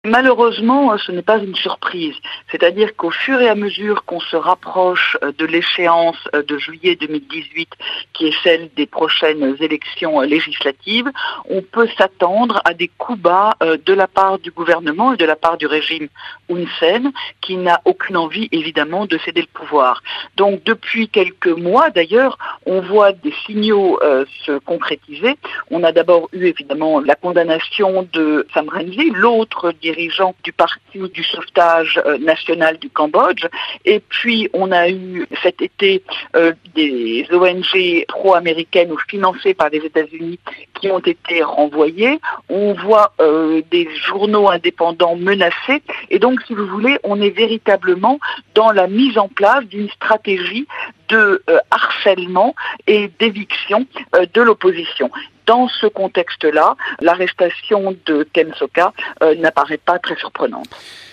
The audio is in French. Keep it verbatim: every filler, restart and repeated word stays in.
Malheureusement, ce n'est pas une surprise. C'est-à-dire qu'au fur et à mesure qu'on se rapproche de l'échéance de juillet deux mille dix-huit, qui est celle des prochaines élections législatives, on peut s'attendre à des coups bas de la part du gouvernement et de la part du régime Hun Sen, qui n'a aucune envie, évidemment, de céder le pouvoir. Donc, depuis quelques mois, d'ailleurs, on voit des signaux euh, se concrétiser. On a d'abord eu, évidemment, la condamnation de Sam Rainsy, l'autre dirigeant du Parti du sauvetage euh, national du Cambodge. Et puis, on a eu cet été euh, des O N G pro-américaines ou financées par les États-Unis qui ont été renvoyées. On voit euh, des journaux indépendants menacés. Et donc, si vous voulez, on est véritablement dans la mise en place d'une stratégie de euh, harcèlement et d'éviction euh, de l'opposition. Dans ce contexte-là, l'arrestation de Kem Sokha euh, n'apparaît pas très surprenante.